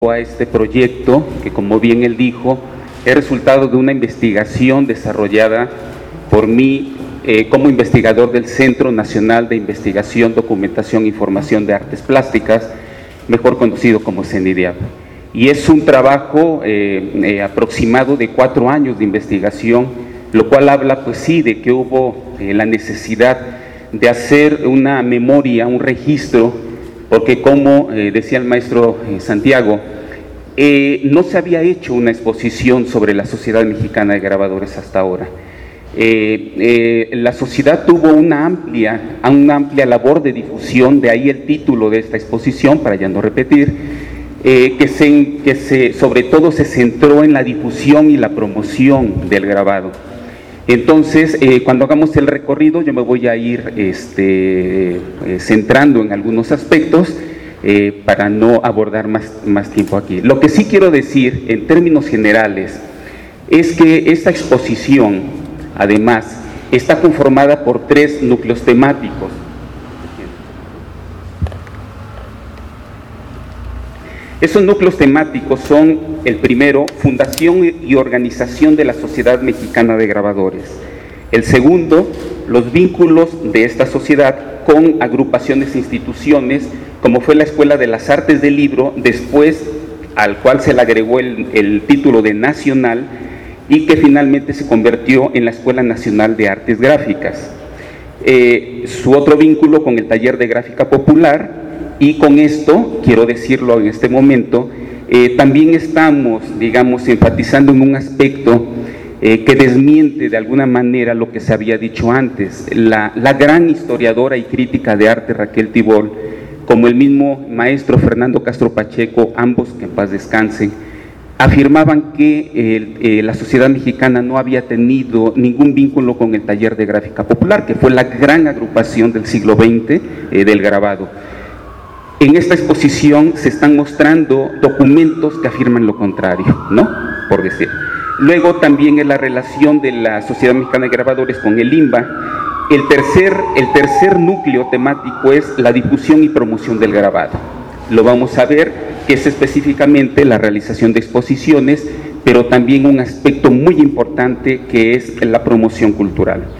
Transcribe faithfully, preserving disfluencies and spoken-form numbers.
a este proyecto, que como bien él dijo, es resultado de una investigación desarrollada por mí eh, como investigador del Centro Nacional de Investigación, Documentación e Información de Artes Plásticas, mejor conocido como CENIDIAP. Y es un trabajo eh, eh, aproximado de cuatro años de investigación, lo cual habla, pues sí, de que hubo eh, la necesidad de hacer una memoria, un registro, porque como eh, decía el maestro eh, Santiago, eh, no se había hecho una exposición sobre la Sociedad Mexicana de Grabadores hasta ahora. Eh, eh, la sociedad tuvo una amplia, una amplia labor de difusión, de ahí el título de esta exposición, para ya no repetir, eh, que, se, que se, sobre todo se centró en la difusión y la promoción del grabado. Entonces, eh, cuando hagamos el recorrido, yo me voy a ir este, eh, centrando en algunos aspectos eh, para no abordar más, más tiempo aquí. Lo que sí quiero decir, en términos generales, es que esta exposición, además, está conformada por tres núcleos temáticos. Esos núcleos temáticos son, el primero, fundación y organización de la Sociedad Mexicana de Grabadores. El segundo, los vínculos de esta sociedad con agrupaciones e instituciones, como fue la Escuela de las Artes del Libro, después al cual se le agregó el, el título de nacional, y que finalmente se convirtió en la Escuela Nacional de Artes Gráficas. Eh, su otro vínculo con el Taller de Gráfica Popular. Y con esto, quiero decirlo en este momento, eh, también estamos, digamos, enfatizando en un aspecto eh, que desmiente de alguna manera lo que se había dicho antes. La, la gran historiadora y crítica de arte Raquel Tibol, como el mismo maestro Fernando Castro Pacheco, ambos que en paz descansen, afirmaban que eh, eh, la sociedad mexicana no había tenido ningún vínculo con el Taller de Gráfica Popular, que fue la gran agrupación del siglo veinte eh, del grabado. En esta exposición se están mostrando documentos que afirman lo contrario, ¿no? Por decir. Luego también es la relación de la Sociedad Mexicana de Grabadores con el INBA. El tercer, el tercer núcleo temático es la difusión y promoción del grabado. Lo vamos a ver, que es específicamente la realización de exposiciones, pero también un aspecto muy importante que es la promoción cultural.